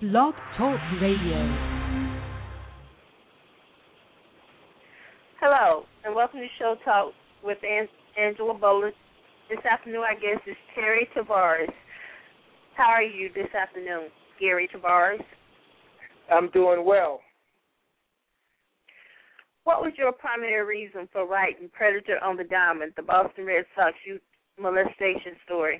Blog Talk Radio. Hello, and welcome to Show Talk with Angela Boland. This afternoon, our guest is Terry Tavares. How are you this afternoon, Gary Tavares? I'm doing well. What was your primary reason for writing Predator on the Diamond, the Boston Red Sox youth molestation story?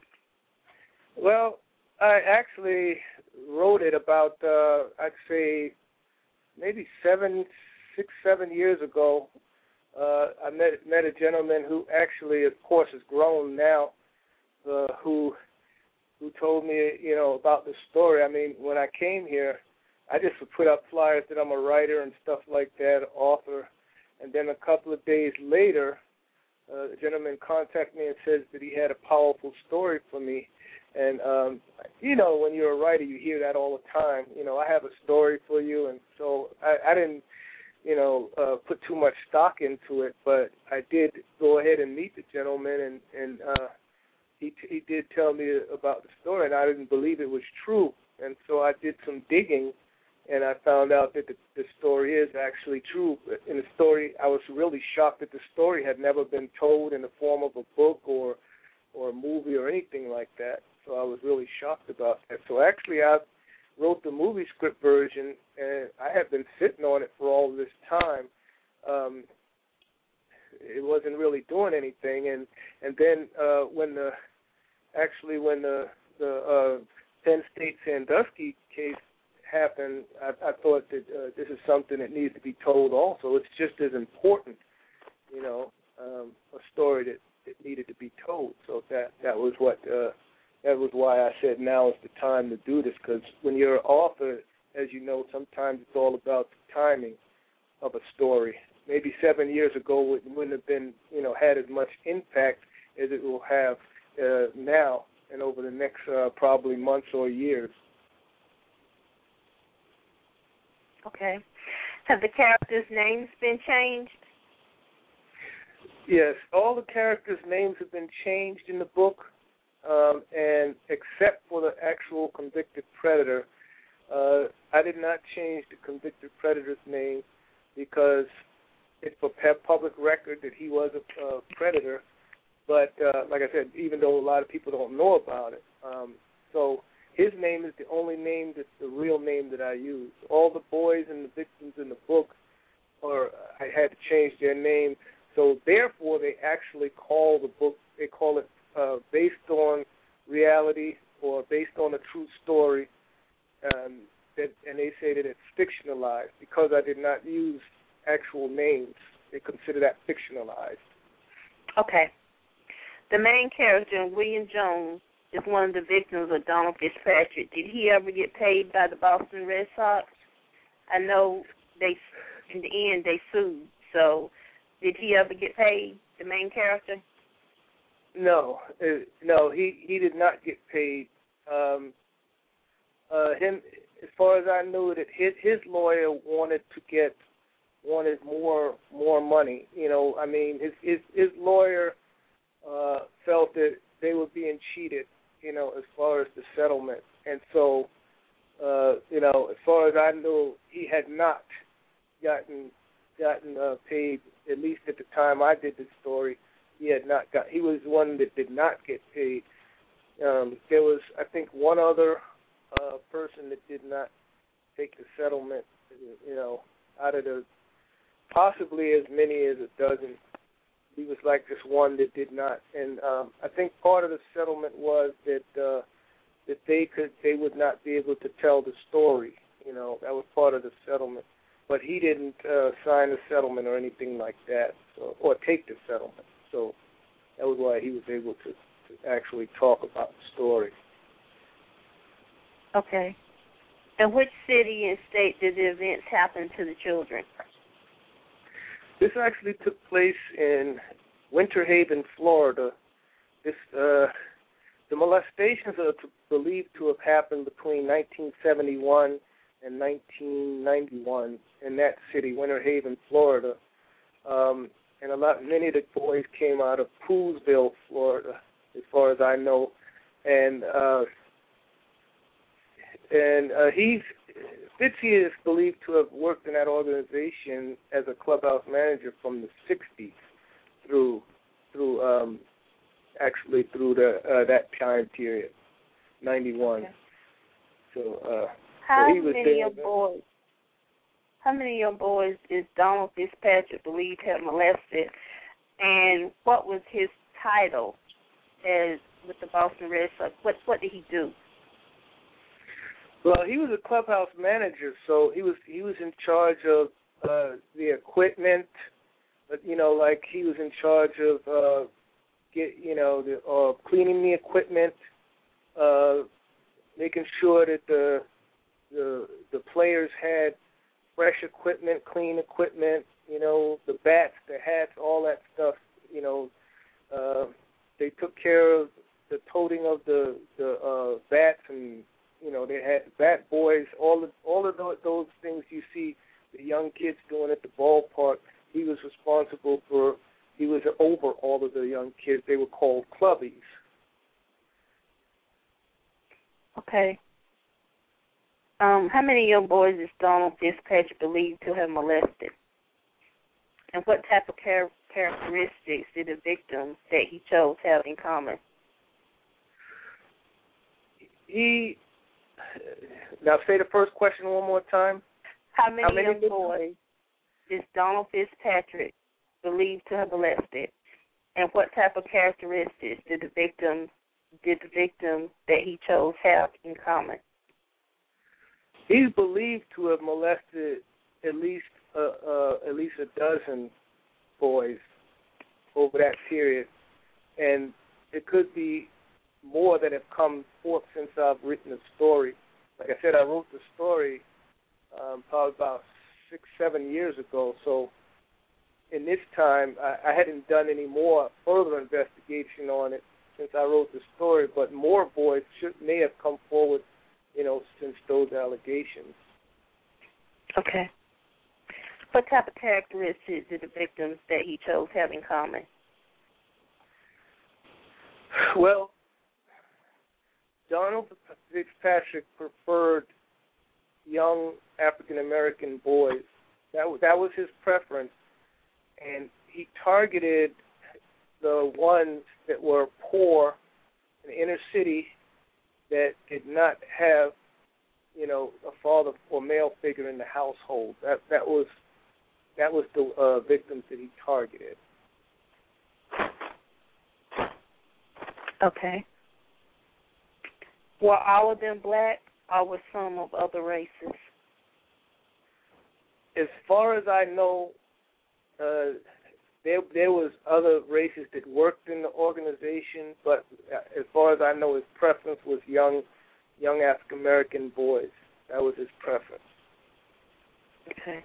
Well, I actually wrote it about, I'd say, maybe 7 years ago. I met a gentleman who actually, of course, is grown now, who told me, about the story. I mean, when I came here, I just would put up flyers that I'm a writer and stuff like that, author. And then a couple of days later, the gentleman contacted me and says that he had a powerful story for me. And, when you're a writer, you hear that all the time. I have a story for you. And so I didn't, put too much stock into it, but I did go ahead and meet the gentleman, and he did tell me about the story, and I didn't believe it was true. And so I did some digging, and I found out that the story is actually true. In the story, I was really shocked that the story had never been told in the form of a book or a movie or anything like that. So I was really shocked about that. So actually, I wrote the movie script version, and I had been sitting on it for all this time. It wasn't really doing anything, and then when the Penn State Sandusky case happened, I thought that this is something that needs to be told also. It's just as important, a story that needed to be told. So that was why I said now is the time to do this, because when you're an author, as you know, sometimes it's all about the timing of a story. Maybe 7 years ago it wouldn't have been, had as much impact as it will have now and over the next probably months or years. Okay. Have the characters' names been changed? Yes, all the characters' names have been changed in the book, and except for the actual convicted predator, I did not change the convicted predator's name because it's for public record that he was a predator. But like I said, even though a lot of people don't know about it, so his name is the only name that's the real name that I use. All the boys and the victims in the book, I had to change their name. So therefore, they actually call the book, they call it based on reality or based on a true story, and they say that it's fictionalized because I did not use actual names. They consider that fictionalized. Okay. The main character, William Jones, is one of the victims of Donald Fitzpatrick. Did he ever get paid by the Boston Red Sox? I know in the end they sued. So did he ever get paid, the main character? No, he did not get paid. Him, as far as I knew, that his lawyer wanted more money. I mean, his lawyer felt that they were being cheated, as far as the settlement, and so, as far as I knew, he had not gotten paid. At least at the time I did the story, he was one that did not get paid. There was, I think, one other person that did not take the settlement, out of the possibly as many as a dozen. He was like this one that did not. And I think part of the settlement was that they would not be able to tell the story. That was part of the settlement. But he didn't sign the settlement or anything like that, or take the settlement. So that was why he was able to actually talk about the story. Okay. And which city and state did the events happen to the children? This actually took place in Winter Haven, Florida. The molestations are believed to have happened between 1971 and 1991 in that city, Winter Haven, Florida. And many of the boys came out of Poolsville, Florida, as far as I know. And And Fitzy is believed to have worked in that organization as a clubhouse manager from the 60s through that time period, 91. Okay. So how so he was many of boys? How many of your boys is Donald Fitzpatrick believed had molested, and what was his title as with the Boston Red Sox? What did he do? Well, he was a clubhouse manager, so he was in charge of the equipment. But like he was in charge of cleaning the equipment, making sure that the players had fresh equipment, clean equipment. The bats, the hats, all that stuff. They took care of the toting of the bats, and they had bat boys. All of those things you see the young kids doing at the ballpark. He was responsible for. He was over all of the young kids. They were called clubbies. Okay. How many young boys is Donald Fitzpatrick believed to have molested? And what type of characteristics did the victims that he chose have in common? Now say the first question one more time. How many young boys is Donald Fitzpatrick believed to have molested? And what type of characteristics did the victim that he chose have in common? He's believed to have molested at least a dozen boys over that period, and it could be more that have come forth since I've written the story. Like I said, I wrote the story probably about 6-7 years ago. So in this time, I hadn't done any more further investigation on it since I wrote the story, but more boys may have come forward, since those allegations. Okay. What type of characteristics did the victims that he chose have in common? Well, Donald Fitzpatrick preferred young African-American boys. That was his preference, and he targeted the ones that were poor in the inner city that did not have, a father or male figure in the household. That was the victims that he targeted. Okay. Were all of them black, or were some of other races? As far as I know, there was other races that worked in the organization, but as far as I know, his preference was young African American boys. That was his preference. Okay.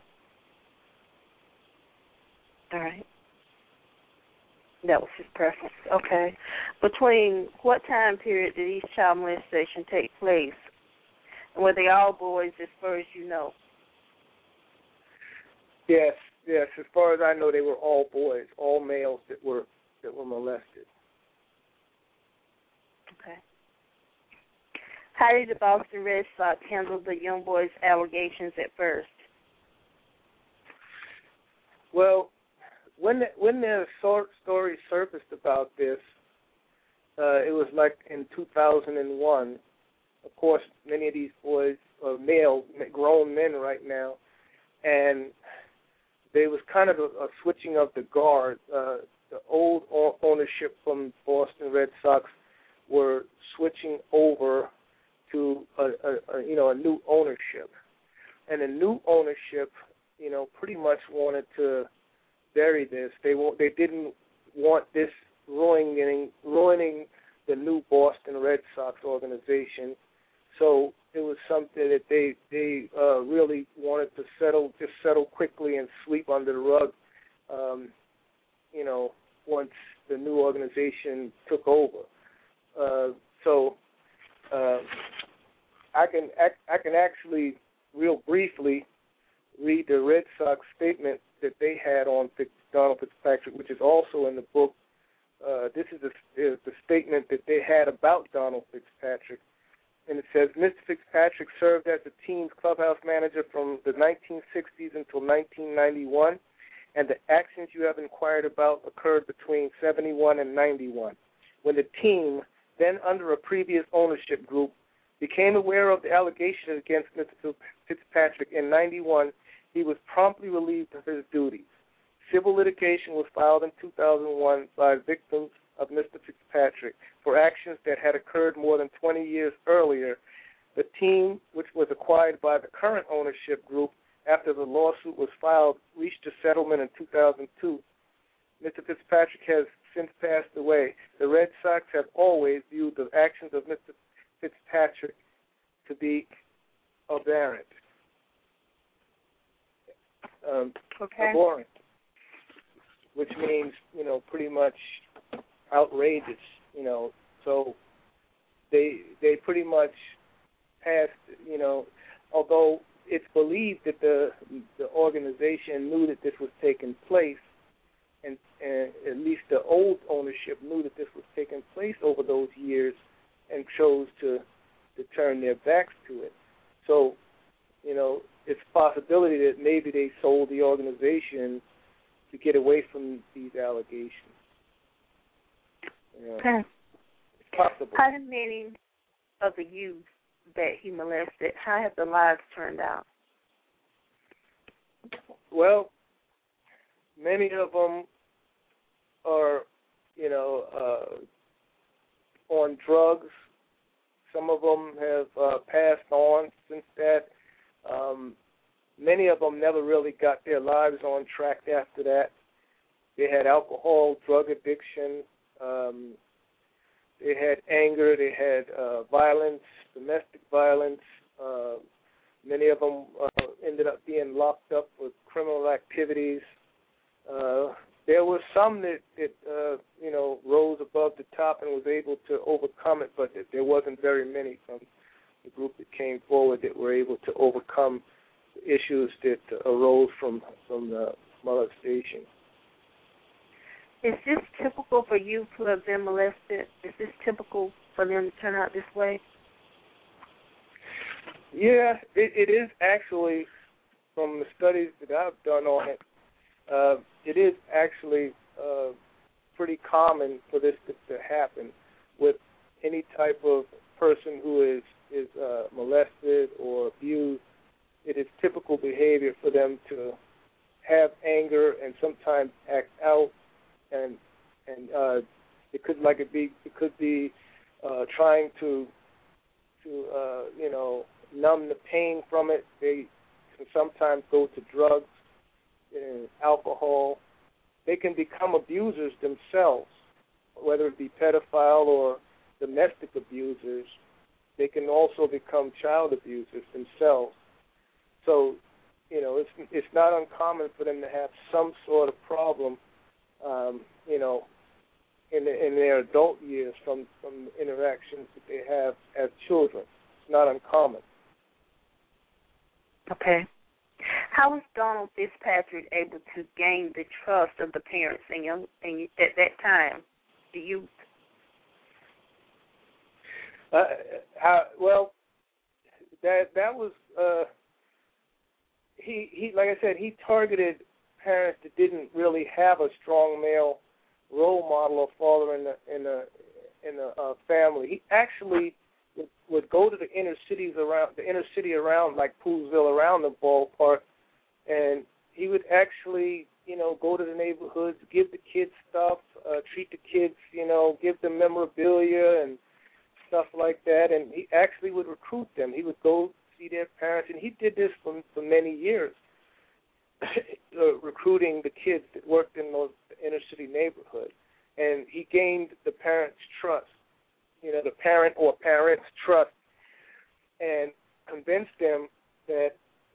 All right. That was his preference. Okay. Between what time period did each child molestation take place? And were they all boys as far as you know? Yes. As far as I know, they were all boys, all males that were molested. Okay. How did the Boston Red Sox handle the young boys' allegations at first? Well, when the story surfaced about this, it was like in 2001. Of course, many of these boys are male, grown men right now, and there was kind of a switching of the guard. The old ownership from Boston Red Sox were switching over to a new ownership, and the new ownership, pretty much wanted to bury this. They didn't want this ruining the new Boston Red Sox organization. So it was something that they really wanted to settle quickly and sweep under the rug, once the new organization took over. So I can actually real briefly read the Red Sox statement that they had on Donald Fitzpatrick, which is also in the book. This is the statement that they had about Donald Fitzpatrick. and it says, Mr. Fitzpatrick served as the team's clubhouse manager from the 1960s until 1991, and the actions you have inquired about occurred between 71 and 91, when the team, then under a previous ownership group, became aware of the allegations against Mr. Fitzpatrick. In 91, he was promptly relieved of his duties. Civil litigation was filed in 2001 by victims of Mr. Fitzpatrick for actions that had occurred more than 20 years earlier. The team, which was acquired by the current ownership group after the lawsuit was filed, reached a settlement in 2002. Mr. Fitzpatrick has since passed away. The Red Sox have always viewed the actions of Mr. Fitzpatrick to be aberrant. Abhorrent, which means, pretty much outrageous, So they pretty much passed, although it's believed that the organization knew that this was taking place, and at least the old ownership knew that this was taking place over those years and chose to turn their backs to it. So, it's a possibility that maybe they sold the organization to get away from these allegations. Okay. It's possible. How many of the youth that he molested, how have the lives turned out? Well, many of them are, on drugs. Some of them have passed on since that. Many of them never really got their lives on track after that. They had alcohol, drug addiction. They had anger. They had violence, domestic violence. Many of them ended up being locked up with criminal activities. There were some that rose above the top and was able to overcome it, but there wasn't very many from the group that came forward that were able to overcome the issues that arose from the molestation. Is this typical for youth who have been molested? Is this typical for them to turn out this way? Yeah, it is actually, from the studies that I've done on it, it is actually pretty common for this to happen with any type of person who is molested or abused. It is typical behavior for them to have anger and sometimes act out, and it could be trying to numb the pain from it. They can sometimes go to drugs and alcohol. They can become abusers themselves, whether it be pedophile or domestic abusers. They can also become child abusers themselves. So, it's not uncommon for them to have some sort of problem, in their adult years from interactions that they have as children. It's not uncommon. Okay. How was Donald Fitzpatrick able to gain the trust of the parents at that time, the youth? Well, that was he like I said, he targeted parents that didn't really have a strong male role model or father in the family. He actually would go to the inner city around like Poolsville, around the ballpark, and he would actually, go to the neighborhoods, give the kids stuff, treat the kids, give them memorabilia and stuff like that, and he actually would recruit them. He would go see their parents, and he did this for many years, recruiting the kids that worked in those inner city neighborhoods, and he gained the parents' trust, the parent or parents' trust, and convinced them that,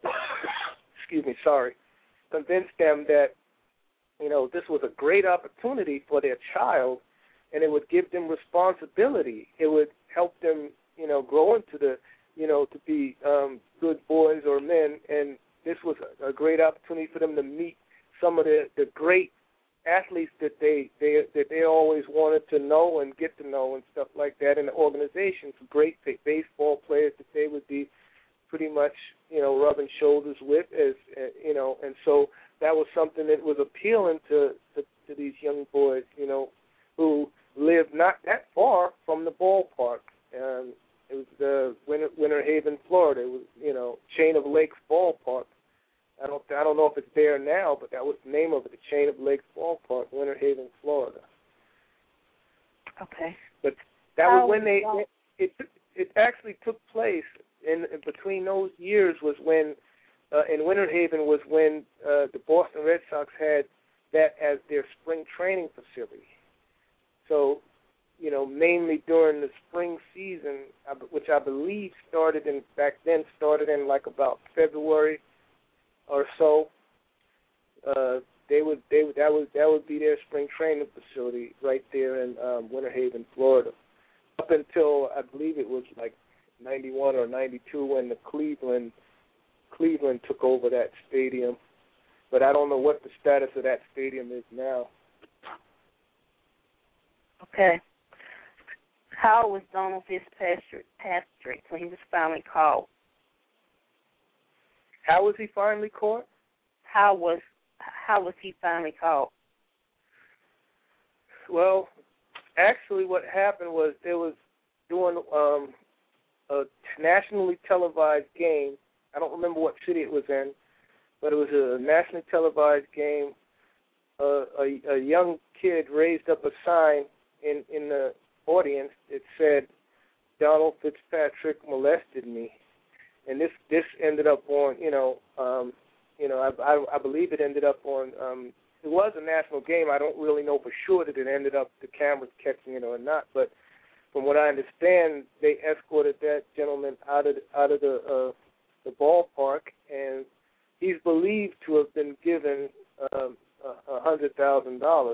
convinced them that, this was a great opportunity for their child, and it would give them responsibility. It would help them, grow into the, to be good boys or men, and this was a great opportunity for them to meet some of the great athletes that they always wanted to know and get to know and stuff like that in the organization. Some great baseball pretty much, rubbing shoulders with, as and so that was something that was appealing to these young boys, who lived not that far from the ballpark. It was the Winter Haven, Florida. It was, Chain of Lakes Ballpark. I don't know if it's there now, but that was the name of it, the Chain of Lakes Ballpark, Winter Haven, Florida. Okay. But that was when it actually took place in between those years was when in Winter Haven was when the Boston Red Sox had that as their spring training facility. So, mainly during the spring season, which I believe started in like about February or so. That would be their spring training facility right there in Winter Haven, Florida. Up until I believe it was like 91 or 92 when the Cleveland took over that stadium. But I don't know what the status of that stadium is now. Okay. How was Donald Fitzpatrick when he was finally caught? How was he finally caught? How was he finally caught? Well, actually what happened was they was doing a nationally televised game. I don't remember what city it was in, but it was a nationally televised game. A young kid raised up a sign in the audience. It said, "Donald Fitzpatrick molested me," and this ended up on I believe it ended up on. It was a national game. I don't really know for sure that it ended up the cameras catching it or not, but from what I understand, they escorted that gentleman out of the ballpark, and he's believed to have been given $100,000.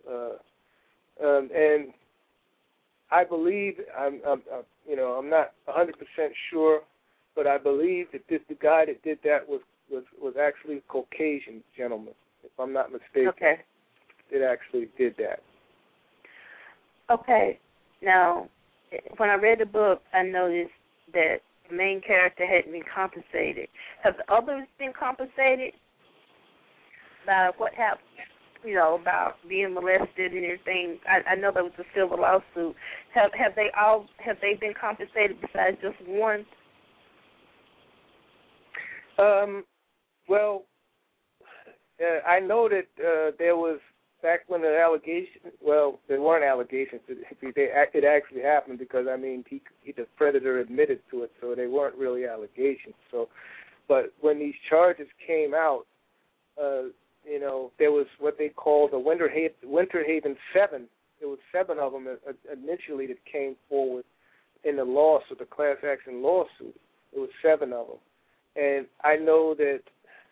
And I believe I'm not 100% sure, but I believe that the guy that did that was actually a Caucasian gentleman, if I'm not mistaken. Okay. That actually did that. Okay. Now, when I read the book, I noticed that the main character hadn't been compensated. Have the others been compensated by what happened? About being molested and everything. I know there was a civil lawsuit. Have they been compensated besides just one? Well, I know that there was back when the allegations. Well, there weren't allegations. It actually happened because the predator admitted to it, so they weren't really allegations. So, but when these charges came out. There was what they called the Winter Haven 7. There was 7 of them initially that came forward in the lawsuit, the class action lawsuit. There was 7 of them, and I know that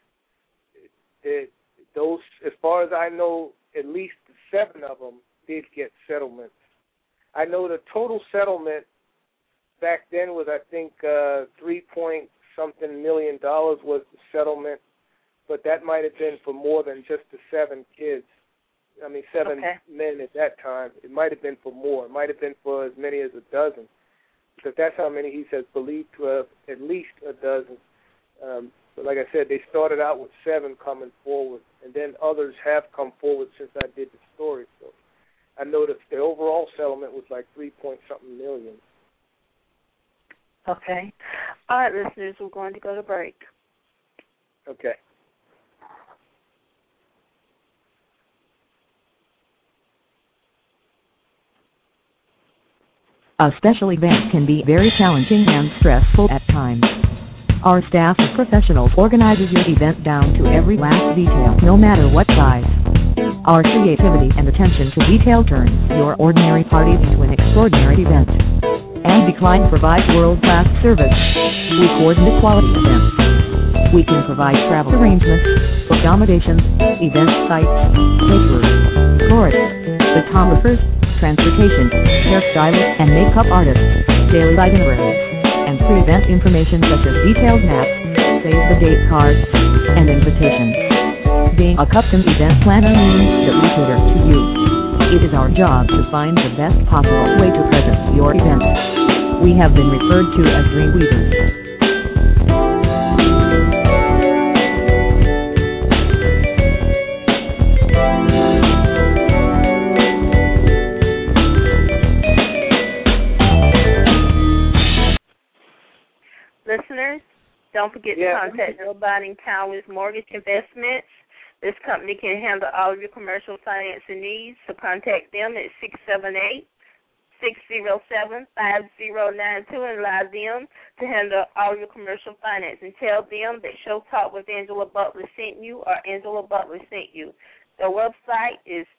those, as far as I know, at least 7 of them did get settlements. I know the total settlement back then was, I think, $3-point-something million was the settlement. But that might have been for more than just the 7 kids. 7 men at that time. It might have been for more. It might have been for as many as a dozen. Because that's how many he says believed to have at least a dozen. But like I said, they started out with 7 coming forward. And then others have come forward since I did the story. So I know that the overall settlement was like $3-point-something million. Okay. All right, listeners, we're going to go to break. Okay. A special event can be very challenging and stressful at times. Our staff of professionals organizes your event down to every last detail, no matter what size. Our creativity and attention to detail turns your ordinary party into an extraordinary event. And Decline provides world-class service. We coordinate quality events. We can provide travel arrangements, accommodations, event sites, caterers, florists, photographers, transportation, hairstylists and makeup artists, daily itineraries, and pre-event information such as detailed maps, save-the-date cards, and invitations. Being a custom event planner means that we cater to you. It is our job to find the best possible way to present your event. We have been referred to as dream weavers. listeners, don't forget to contact Joe Biden Towers Mortgage Investments. This company can handle all of your commercial financing needs, so contact them at 678-607-5092 and allow them to handle all your commercial financing. Tell them that Show Talk with Angela Butler sent you or Angela Butler sent you. Their website is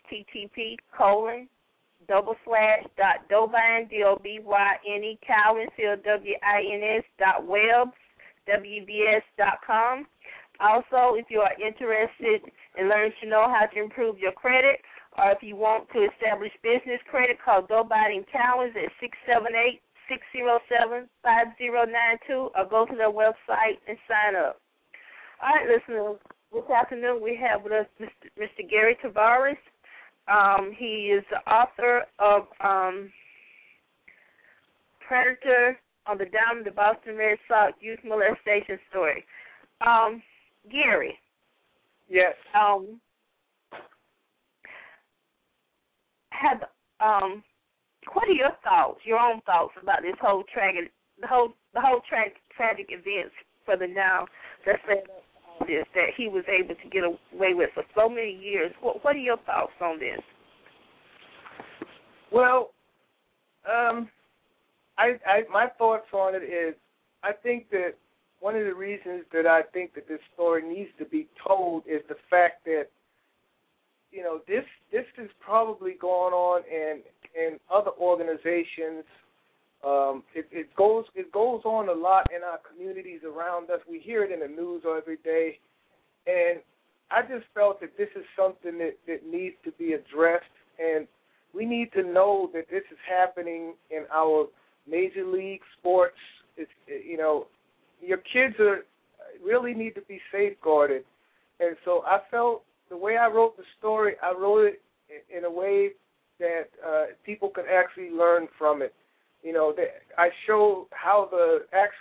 http://.dobine, DOBYNE, Calvin, COWINS, WBS.com. Also, if you are interested in learning to know how to improve your credit, or if you want to establish business credit, call Joe Biden Towers at 678-607-5092, or go to their website and sign up. All right, listeners, this afternoon we have with us Mr. Gary Tavares. He is the author of Predator on the Down the Boston Red Sox Youth Molestation Story. Gary. Yes. What are your thoughts, your own thoughts about this whole tragic events for the now that led up to all this that he was able to get away with for so many years? What are your thoughts on this? Well, my thoughts on it is, I think that one of the reasons that I think that this story needs to be told is the fact that, you know, this is probably going on in other organizations. It goes on a lot in our communities around us. We hear it in the news every day, and I just felt that this is something that needs to be addressed, and we need to know that this is happening in our major league sports. It's, you know, your kids really need to be safeguarded, and so I felt the way I wrote the story, I wrote it in a way that people can actually learn from it. You know, I show how the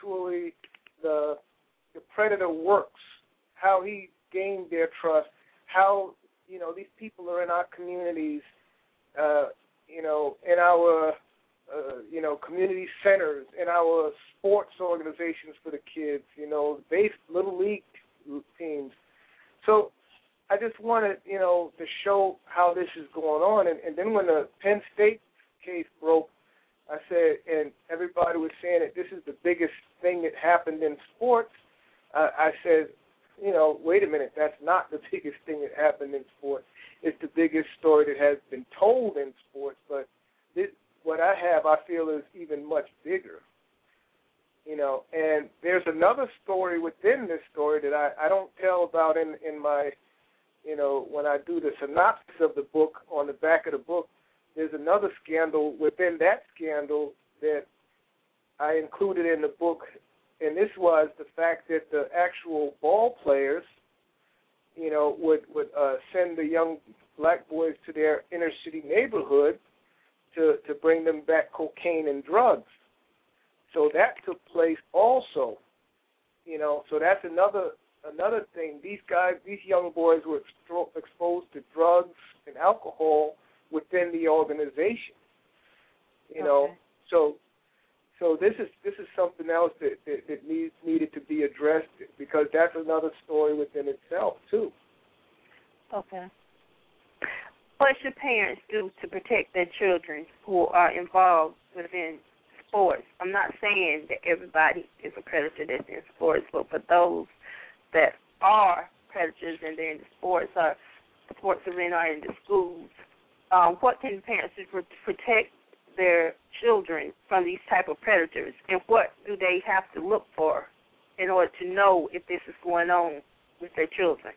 predator works, how he gained their trust, how, you know, these people are in our communities, you know, in our you know, community centers, in our sports organizations for the kids, you know, little league teams. So I just wanted, you know, to show how this is going on. And then when the Penn State case broke, I said, and everybody was saying that this is the biggest thing that happened in sports, I said, you know, wait a minute, that's not the biggest thing that happened in sports. It's the biggest story that has been told in sports, but what I have, I feel, is even much bigger. You know, and there's another story within this story that I don't tell about in my, you know, when I do the synopsis of the book, on the back of the book, there's another scandal within that scandal that I included in the book, and this was the fact that the actual ball players, you know, would send the young black boys to their inner city neighborhood to bring them back cocaine and drugs. So that took place also, you know. So that's another thing. These young boys were exposed to drugs and alcohol within the organization, you know. So this is something else that needed to be addressed, because that's another story within itself too. Okay. What should parents do to protect their children who are involved within sports? I'm not saying that everybody is a predator that's in sports, but for those that are predators and they're in the sports arena or in the schools, what can parents do to protect their children from these type of predators, and what do they have to look for in order to know if this is going on with their children?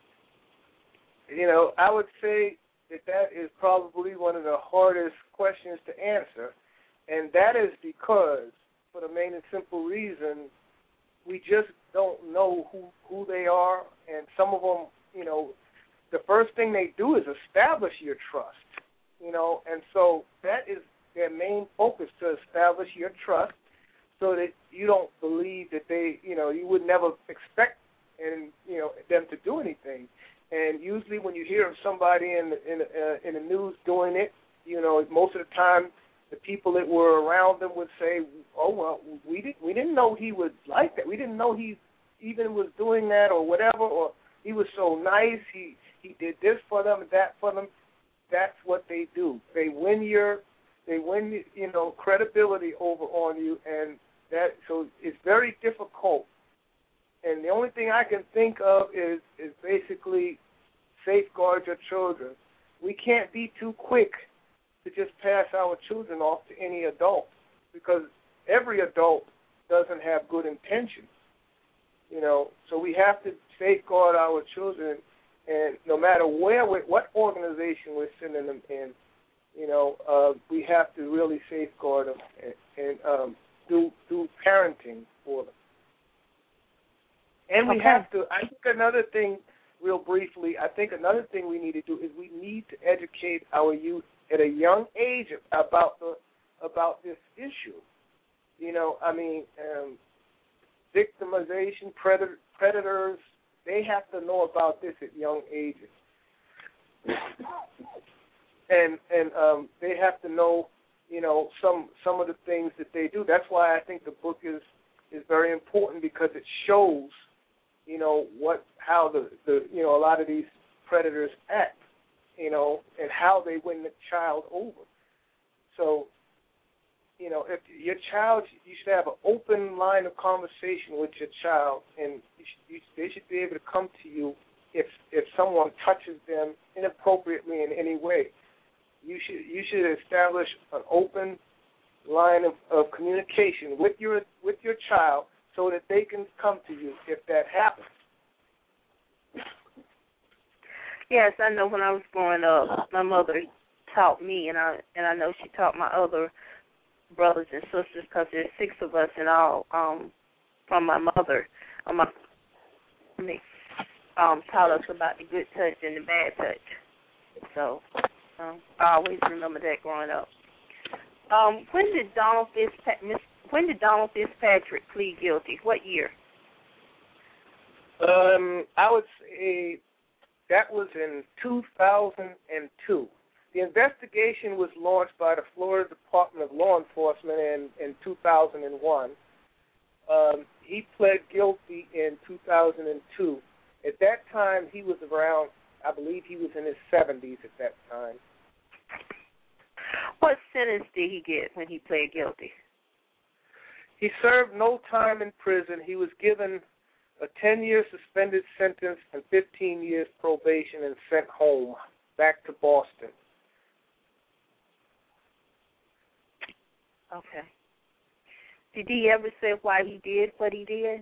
You know, I would say that is probably one of the hardest questions to answer, and that is because, for the main and simple reason, we just don't know who they are, and some of them, you know, the first thing they do is establish your trust, you know, and so that is their main focus, to establish your trust so that you don't believe that they, you know, you would never expect them to do anything. And usually when you hear of somebody in the news doing it, you know, most of the time the people that were around him would say, "Oh well, we didn't know he was like that. We didn't know he even was doing that or whatever. Or he was so nice. He did this for them and that for them." That's what they do. They win credibility over on you, and so it's very difficult. And the only thing I can think of is basically safeguard your children. We can't be too quick to just pass our children off to any adult, because every adult doesn't have good intentions. So we have to safeguard our children, and no matter what organization we're sending them in, we have to really safeguard them and do parenting for them. And we have to, I think another thing, real briefly, I think another thing we need to do is we need to educate our youth at a young age about this issue. Victimization, predators, they have to know about this at young ages. and they have to know, some of the things that they do. That's why I think the book is very important, because it shows, how a lot of these predators act, and how they win the child over. So, if your child, you should have an open line of conversation with your child, and they should be able to come to you if someone touches them inappropriately in any way. You should establish an open line of communication with your child, so that they can come to you if that happens. Yes, I know. When I was growing up, my mother taught me, and I know she taught my other brothers and sisters, because there's 6 of us in all, from my mother. My family taught us about the good touch and the bad touch. So I always remember that growing up. When did Donald Fitzpatrick plead guilty? What year? I would say that was in 2002. The investigation was launched by the Florida Department of Law Enforcement in 2001. He pled guilty in 2002. At that time, he was around, I believe he was in his 70s at that time. What sentence did he get when he pled guilty? He served no time in prison. He was given a 10-year suspended sentence and 15 years probation, and sent home, back to Boston. Okay. Did he ever say why he did what he did?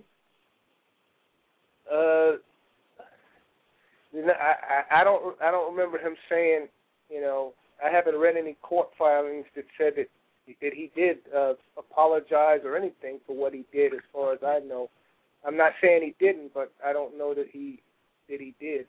I don't remember him saying. I haven't read any court filings that said that he did apologize or anything for what he did. As far as I know, I'm not saying he didn't, but I don't know that he did.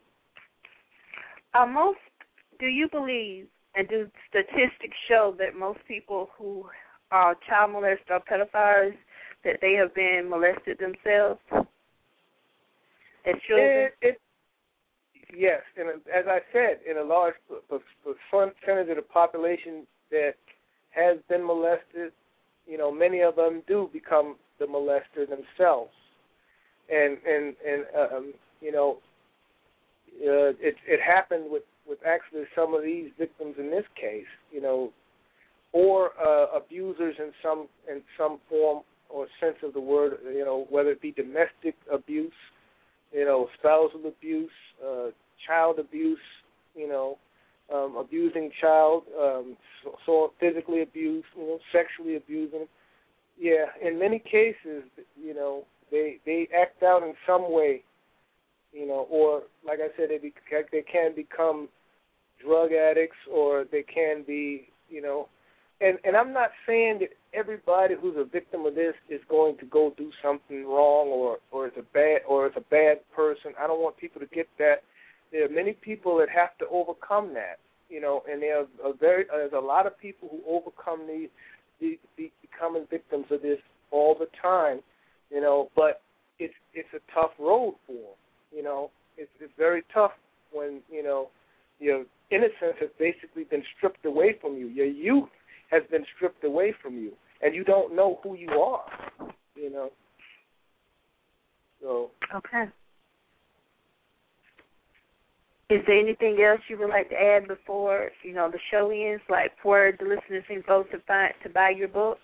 Do you believe, and do statistics show that most people who are child molesters or pedophiles, that they have been molested themselves as children? Yes, and as I said, in a large percentage of the population that has been molested, many of them do become the molester themselves, and it happened with actually some of these victims in this case, or abusers in some form or sense of the word, whether it be domestic abuse, spousal abuse, child abuse, abusing child, so physically abuse, sexually abusing. Yeah, in many cases, they act out in some way, or like I said, they can become drug addicts, or they can be, and I'm not saying that everybody who's a victim of this is going to go do something wrong or is a bad person. I don't want people to get that. There are many people that have to overcome that, and there's a lot of people who overcome becoming victims of this all the time, but it's a tough road for them, It's very tough when, your innocence has basically been stripped away from you. Your youth has been stripped away from you, and you don't know who you are, you know. So. Okay. Is there anything else you would like to add before, the show ends, like where the listeners can go to buy your book?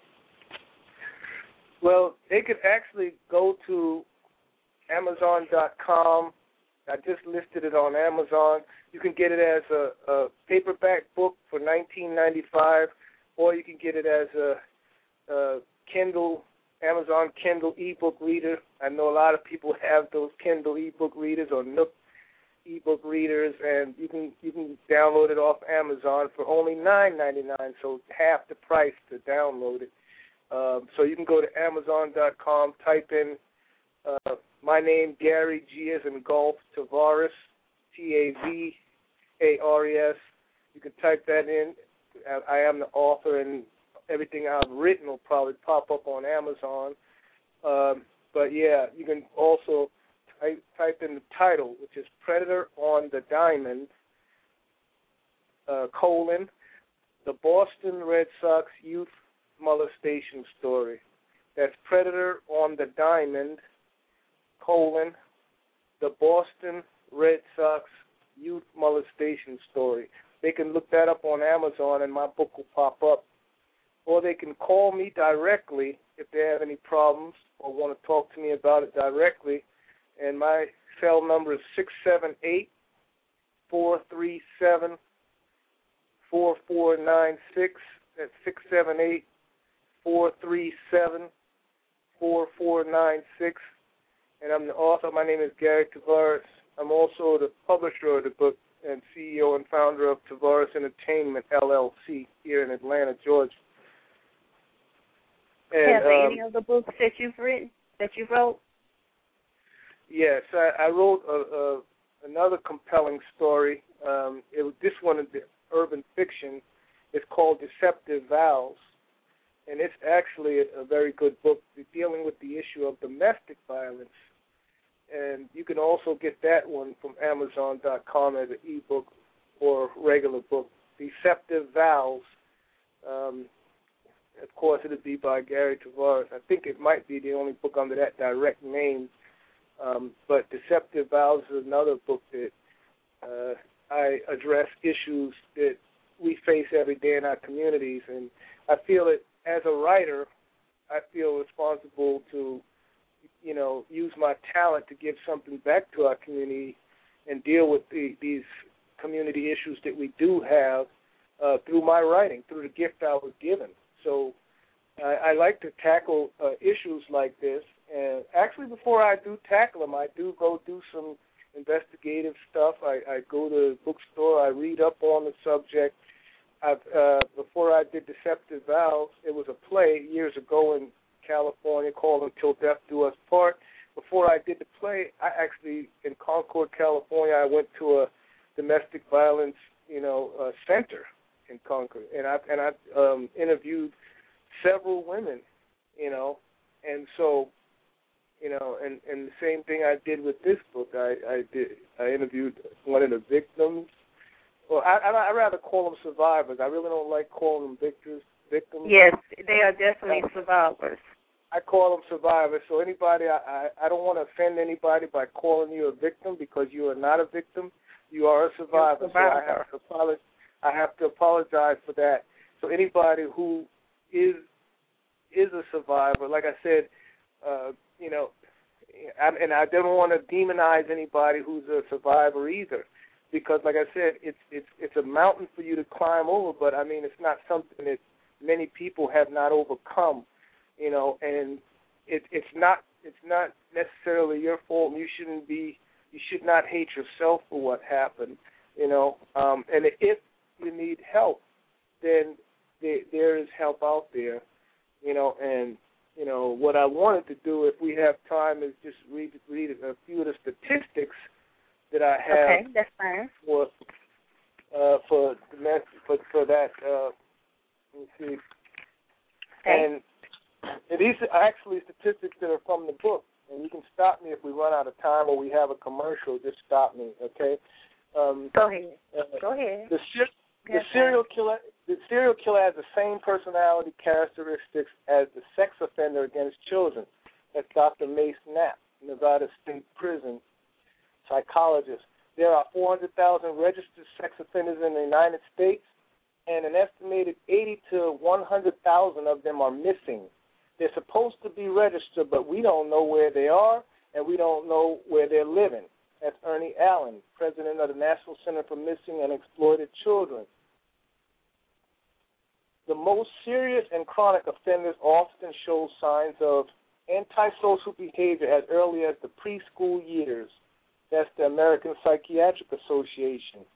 Well, they could actually go to Amazon.com. I just listed it on Amazon. You can get it as a paperback book for $19.95, or you can get it as a Kindle, Amazon Kindle ebook reader. I know a lot of people have those Kindle ebook readers or Nook ebook readers, and you can download it off Amazon for only $9.99, so half the price to download it. So you can go to Amazon.com, type in my name, Gary, G as in golf, Tavares, Tavares. You can type that in. I am the author, and everything I've written will probably pop up on Amazon. But, yeah, you can also type in the title, which is Predator on the Diamond, the Boston Red Sox Youth Molestation Story. That's Predator on the Diamond, the Boston Red Sox Youth Molestation Story. They can look that up on Amazon, and my book will pop up. Or they can call me directly if they have any problems or want to talk to me about it directly. And my cell number is 678-437-4496. That's 678-437-4496. And I'm the author. My name is Gary Tavares. I'm also the publisher of the book and CEO and founder of Tavares Entertainment, LLC, here in Atlanta, Georgia. And, have any of the books that you wrote? Yes, I wrote another compelling story. This one is the urban fiction. It's called Deceptive Vows, and it's actually a very good book dealing with the issue of domestic violence. And you can also get that one from Amazon.com as an ebook or regular book. Deceptive Vows. Of course, it would be by Gary Tavares. I think it might be the only book under that direct name. But Deceptive Vows is another book that I address issues that we face every day in our communities. And I feel that as a writer, I feel responsible to, use my talent to give something back to our community and deal with these community issues that we do have through my writing, through the gift I was given. So I like to tackle issues like this. And actually, before I do tackle them, I do go do some investigative stuff. I go to the bookstore. I read up on the subject. Before I did Deceptive Vows, it was a play years ago in California called Until Death Do Us Part. Before I did the play, I actually, in Concord, California, I went to a domestic violence, center in Concord, and I interviewed several women, and so, and the same thing I did with this book. I interviewed one of the victims. Well, I rather call them survivors. I really don't like calling them victims. Yes, they are definitely survivors. I call them survivors. So anybody, I don't want to offend anybody by calling you a victim, because you are not a victim. You are a survivor. So I have to apologize for that. So anybody who is a survivor, like I said, and I don't want to demonize anybody who's a survivor either, because, like I said, it's a mountain for you to climb over, but I mean, it's not something that many people have not overcome, and it's not necessarily your fault. You should not hate yourself for what happened, and if you need help, then there is help out there, and what I wanted to do, if we have time, is just read a few of the statistics that I have. Okay, that's fine. For that. Let me see. Okay. And these are actually statistics that are from the book, and you can stop me if we run out of time or we have a commercial. Just stop me, okay? Go ahead. Go ahead. The serial The serial killer has the same personality characteristics as the sex offender against children. That's Dr. Mace Knapp, Nevada State Prison psychologist. There are 400,000 registered sex offenders in the United States, and an estimated 80 to 100,000 of them are missing. They're supposed to be registered, but we don't know where they are, and we don't know where they're living. That's Ernie Allen, president of the National Center for Missing and Exploited Children. The most serious and chronic offenders often show signs of antisocial behavior as early as the preschool years. That's the American Psychiatric Association.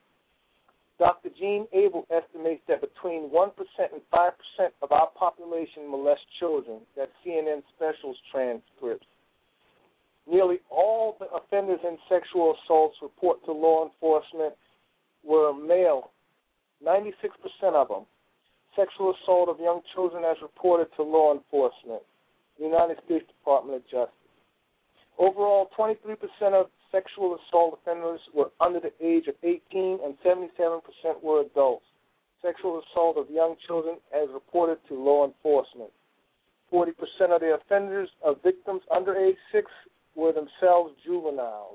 Dr. Gene Abel estimates that between 1% and 5% of our population molest children. That's CNN Specials transcripts. Nearly all the offenders in sexual assaults report to law enforcement were male, 96% of them. Sexual assault of young children as reported to law enforcement, the United States Department of Justice. Overall, 23% of sexual assault offenders were under the age of 18 and 77% were adults. Sexual assault of young children as reported to law enforcement. 40% of the offenders of victims under age 6 were themselves juveniles.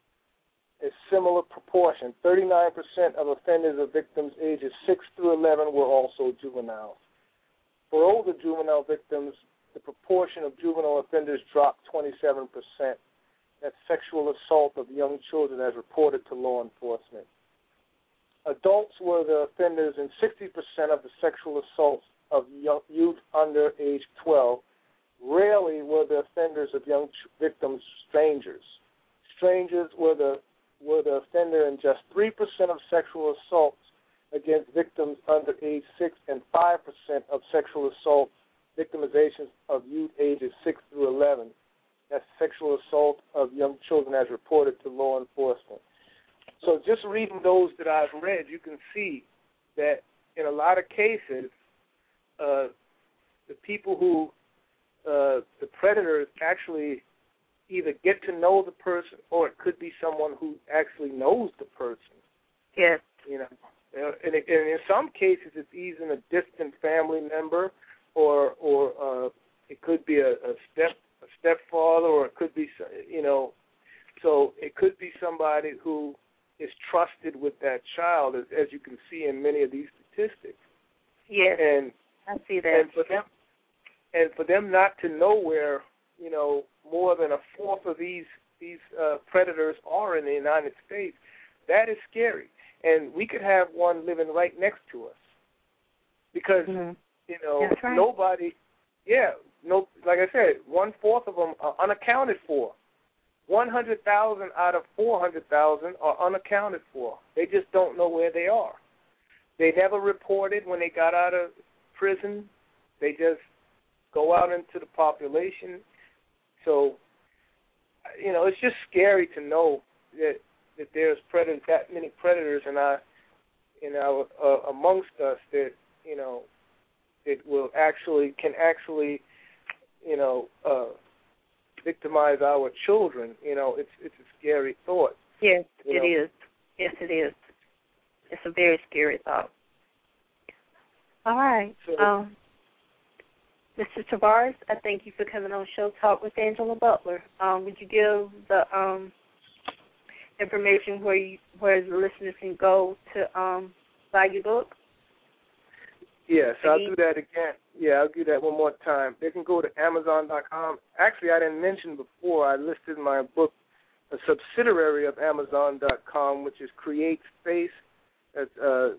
A similar proportion, 39% of offenders of victims ages 6 through 11 were also juveniles. For older juvenile victims, the proportion of juvenile offenders dropped 27%. That's sexual assault of young children as reported to law enforcement. Adults were the offenders in 60% of the sexual assaults of youth under age 12. Rarely were the offenders of young victims strangers. Strangers were the offender in just 3% of sexual assaults against victims under age 6 and 5% of sexual assault victimizations of youth ages 6 through 11. That's sexual assault of young children as reported to law enforcement. So just reading those that I've read, you can see that in a lot of cases, the people who, the predators actually either get to know the person or it could be someone who actually knows the person. Yes. You know, and in some cases it's even a distant family member or it could be a stepfather or it could be, you know, so it could be somebody who is trusted with that child, as you can see in many of these statistics. Yes, and I see that. And for them not to know where, you know, more than a fourth of these predators are in the United States, that is scary. And we could have one living right next to us because, you know, That's right. nobody, like I said, 1/4 of them are unaccounted for. 100,000 out of 400,000 are unaccounted for. They just don't know where they are. They never reported when they got out of prison. They just go out into the population. So, you know, it's just scary to know that there's predators, that many predators amongst us that, you know, it will can actually, you know, victimize our children. You know, it's a scary thought. Yes, it is. Yes, it is. It's a very scary thought. All right. So, Mr. Tavares, I thank you for coming on Show Talk with Angela Butler. Would you give the information where the listeners can go to buy your book? Yes, I'll do that again. Yeah, I'll do that one more time. They can go to Amazon.com. Actually, I didn't mention before, I listed my book, a subsidiary of Amazon.com, which is CreateSpace. That's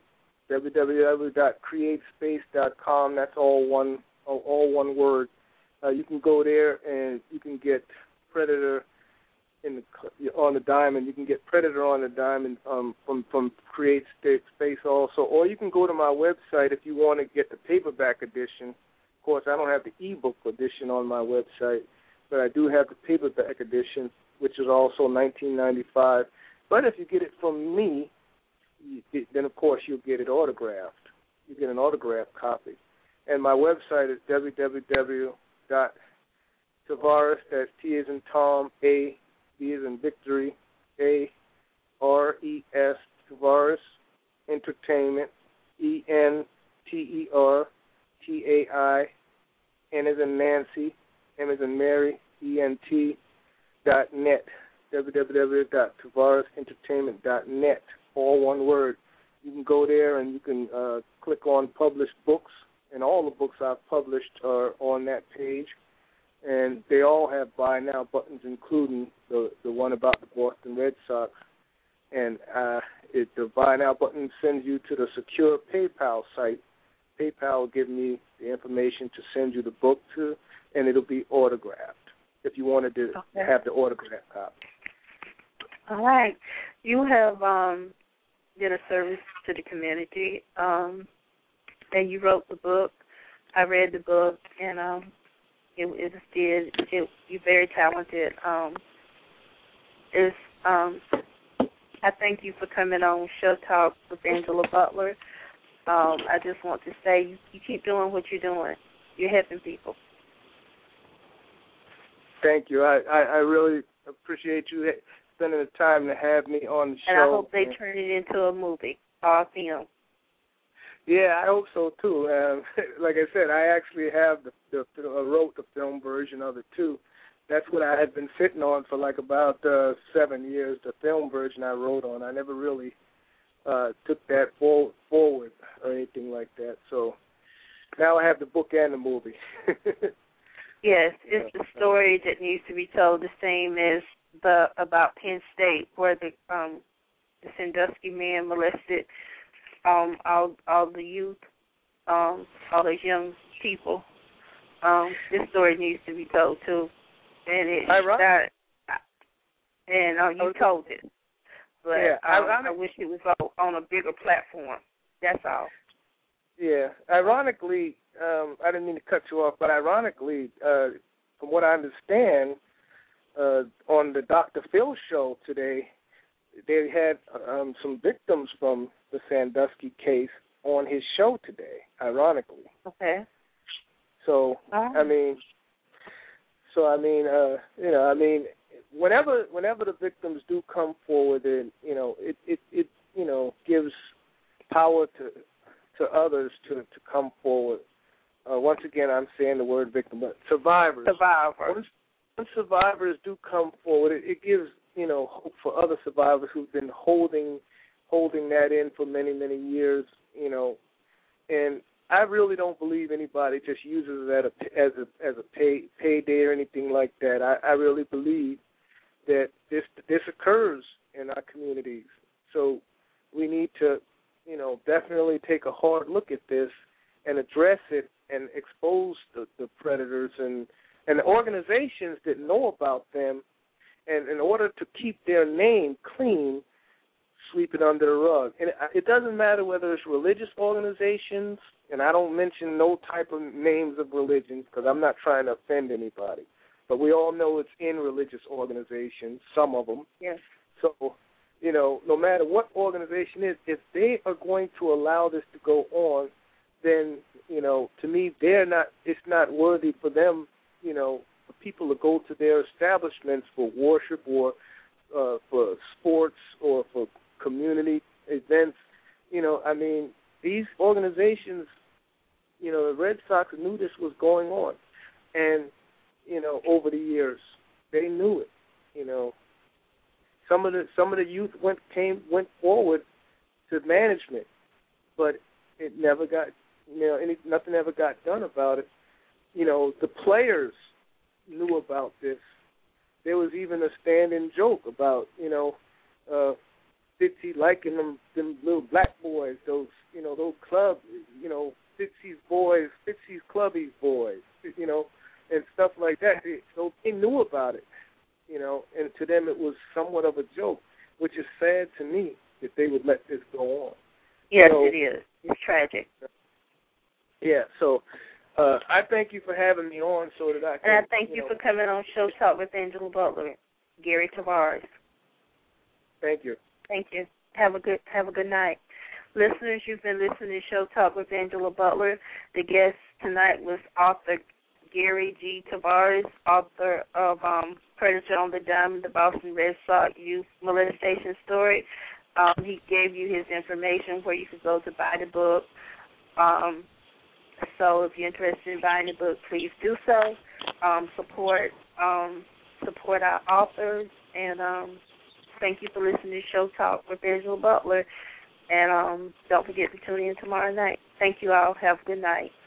www.createspace.com. That's all one word. You can go there and you can get Predator on the Diamond. You can get Predator on the Diamond from CreateSpace also. Or you can go to my website if you want to get the paperback edition. Of course, I don't have the ebook edition on my website, but I do have the paperback edition, which is also $19.95. But if you get it from me, then of course you'll get it autographed. You get an autographed copy. And my website is www.Tavares, that's T as in Tom, A, B as in Victory, A-R-E-S, Tavares Entertainment, ENTERTAINMENT, TERTAI, N as in Nancy, M as in Mary, ENT.net, www.tavaresentertainment.net, all one word. You can go there and you can click on published books, and all the books I've published are on that page. And they all have buy now buttons, including the one about the Boston Red Sox. And the buy now button sends you to the secure PayPal site. PayPal will give me the information to send you the book to, and it'll be autographed if you wanted to have the autograph copy. All right. You have been a service to the community, and you wrote the book. I read the book, and you're very talented. I thank you for coming on Show Talk with Angela Butler. I just want to say you keep doing what you're doing. You're helping people. Thank you. I really appreciate you spending the time to have me on the show. And I hope they turn it into a movie or a film. Yeah, I hope so too. Like I said, I actually have wrote the film version of it too. That's what I had been sitting on for like about 7 years. The film version I wrote on. I never really took that forward or anything like that. So now I have the book and the movie. Yes, it's the story that needs to be told. The same as about Penn State, where the Sandusky man molested all the youth, all those young people. This story needs to be told too, and you told it, but yeah, I wish it was on a bigger platform. That's all. Yeah, ironically, I didn't mean to cut you off, but ironically, from what I understand, on the Dr. Phil show today, they had some victims from the Sandusky case on his show today, ironically. Okay. So, whenever the victims do come forward, and it gives power to others to come forward. Once again, I'm saying the word victim, but survivors. Once survivors do come forward, it gives hope for other survivors who've been holding that in for many, many years. And I really don't believe anybody just uses that as a payday or anything like that. I really believe that this occurs in our communities. So we need to, definitely take a hard look at this and address it and expose the predators and the organizations that know about them. And in order to keep their name clean, sweep it under the rug. And it doesn't matter whether it's religious organizations, and I don't mention no type of names of religions because I'm not trying to offend anybody. But we all know it's in religious organizations, some of them. Yes. So, no matter what organization it is, if they are going to allow this to go on, then, to me, it's not worthy for them, for people to go to their establishments for worship or for sports or for community events. These organizations, the Red Sox knew this was going on. And, over the years, they knew it, Some of the youth went forward to management, but it never got, nothing ever got done about it. The players knew about this. There was even a stand-in joke about, Fitzy liking them little black boys, those club, Fitzy's boys, Fitzy's clubby's boys, and stuff like that. So they knew about it, and to them it was somewhat of a joke, which is sad to me that they would let this go on. Yes, it is. It's tragic. Yeah, so I thank you for having me on so that I can... And I thank you for coming on Show Talk with Angela Butler, Gary Tavares. Thank you. Thank you. Have a good night. Listeners, you've been listening to Show Talk with Angela Butler. The guest tonight was author Gary G. Tavares, author of Predator on the Diamond, the Boston Red Sox Youth Molestation Story. He gave you his information where you could go to buy the book. So if you're interested in buying the book, please do so. Support our authors, and thank you for listening to Show Talk with Angela Butler. And don't forget to tune in tomorrow night. Thank you all. Have a good night.